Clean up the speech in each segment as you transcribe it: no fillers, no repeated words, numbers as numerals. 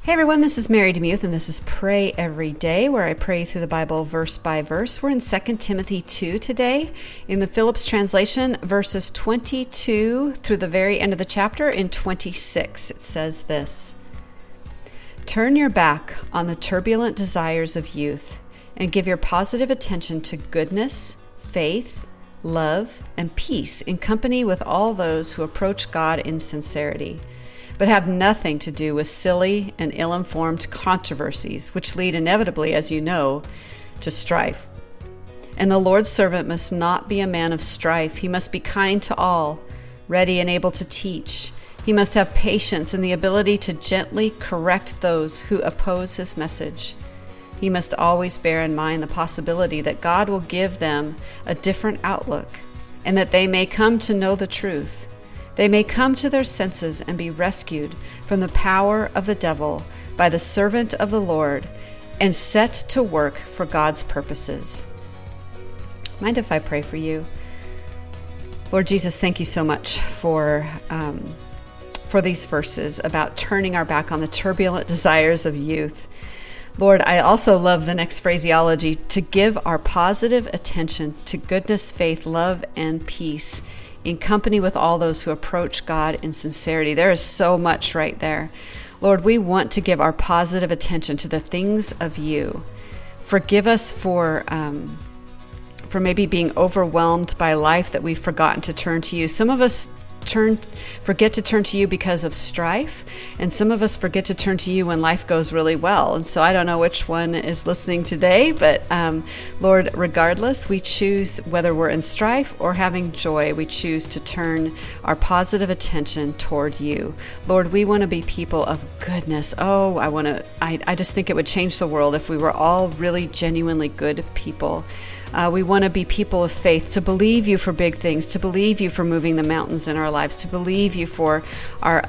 Hey everyone, this is Mary DeMuth, and this is Pray Every Day, where I pray through the Bible verse by verse. We're in 2 Timothy 2 today, in the Phillips translation, verses 22 through the very end of the chapter in 26. It says this: Turn your back on the turbulent desires of youth and give your positive attention to goodness, faith, love, and peace in company with all those who approach God in sincerity, but have nothing to do with silly and ill-informed controversies, which lead inevitably, as you know, to strife. And the Lord's servant must not be a man of strife. He must be kind to all, ready and able to teach. He must have patience and the ability to gently correct those who oppose his message. He must always bear in mind the possibility that God will give them a different outlook, and that they may come to know the truth. They may come to their senses and be rescued from the power of the devil by the servant of the Lord and set to work for God's purposes. Mind if I pray for you? Lord Jesus, thank you so much for these verses about turning our back on the turbulent desires of youth. Lord, I also love the next phraseology, to give our positive attention to goodness, faith, love, and peace in company with all those who approach God in sincerity. There is so much right there. Lord, we want to give our positive attention to the things of you. Forgive us for maybe being overwhelmed by life that we've forgotten to turn to you. Some of us forget to turn to you because of strife, and some of us forget to turn to you when life goes really well. And so I don't know which one is listening today, but Lord, regardless, we choose, whether we're in strife or having joy, we choose to turn our positive attention toward you. Lord, we want to be people of goodness. I just think it would change the world if we were all really genuinely good people. We want to be people of faith, to believe you for big things, to believe you for moving the mountains in our lives, to believe you for our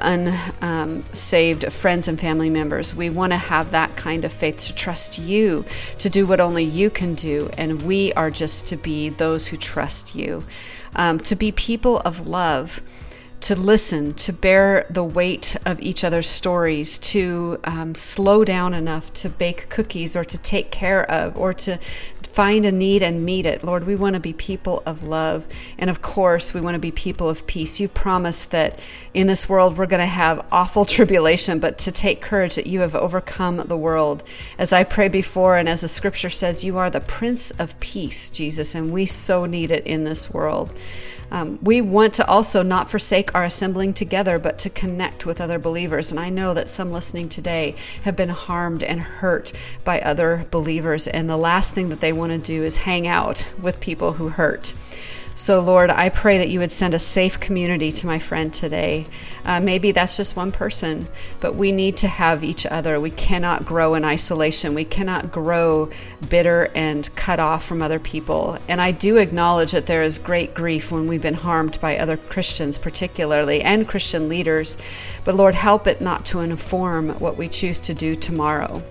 unsaved friends and family members. We want to have that kind of faith, to trust you, to do what only you can do, and we are just to be those who trust you, to be people of love, to listen, to bear the weight of each other's stories, to slow down enough to bake cookies or to take care of or to find a need and meet it. Lord, we want to be people of love. And of course, we want to be people of peace. You've promised that in this world we're going to have awful tribulation, but to take courage that you have overcome the world. As I prayed before, and as the scripture says, you are the Prince of Peace, Jesus, and we so need it in this world. We want to also not forsake our assembling together, but to connect with other believers. And I know that some listening today have been harmed and hurt by other believers. And the last thing that they want to do is hang out with people who hurt. So Lord, I pray that you would send a safe community to my friend today. Maybe that's just one person, but we need to have each other. We cannot grow in isolation. We cannot grow bitter and cut off from other people. And I do acknowledge that there is great grief when we've been harmed by other Christians particularly, and Christian leaders. But Lord, help it not to inform what we choose to do tomorrow.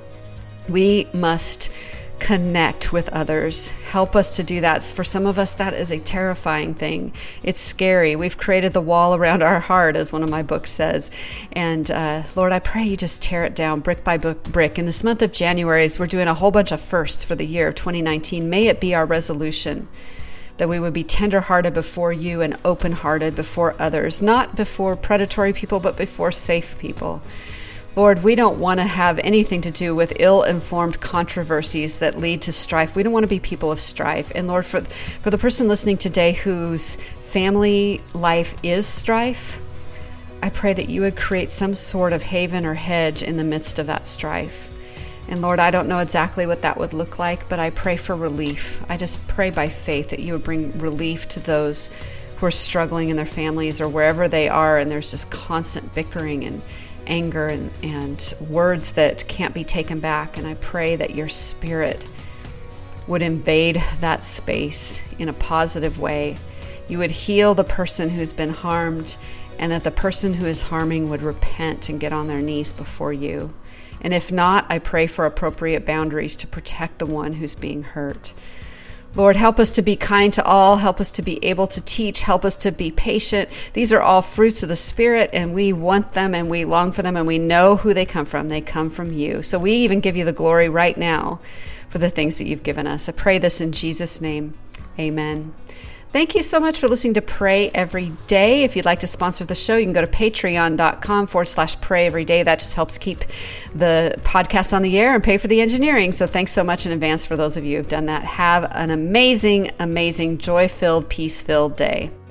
We must connect with others. Help us to do that. For some of us, that is a terrifying thing. It's scary. We've created the wall around our heart, as one of my books says. And Lord, I pray you just tear it down brick by brick. In this month of January, as we're doing a whole bunch of firsts for the year of 2019, may it be our resolution that we would be tender-hearted before you and open-hearted before others, not before predatory people, but before safe people. Lord, we don't want to have anything to do with ill-informed controversies that lead to strife. We don't want to be people of strife. And Lord, for the person listening today whose family life is strife, I pray that you would create some sort of haven or hedge in the midst of that strife. And Lord, I don't know exactly what that would look like, but I pray for relief. I just pray by faith that you would bring relief to those who are struggling in their families or wherever they are, and there's just constant bickering and anger and words that can't be taken back. And I pray that your Spirit would invade that space in a positive way. You would heal the person who's been harmed, and that the person who is harming would repent and get on their knees before you. And if not, I pray for appropriate boundaries to protect the one who's being hurt. Lord, help us to be kind to all. Help us to be able to teach. Help us to be patient. These are all fruits of the Spirit, and we want them, and we long for them, and we know who they come from. They come from you. So we even give you the glory right now for the things that you've given us. I pray this in Jesus' name. Amen. Thank you so much for listening to Pray Every Day. If you'd like to sponsor the show, you can go to patreon.com/pray every day. That just helps keep the podcast on the air and pay for the engineering. So thanks so much in advance for those of you who've done that. Have an amazing, amazing, joy-filled, peace-filled day.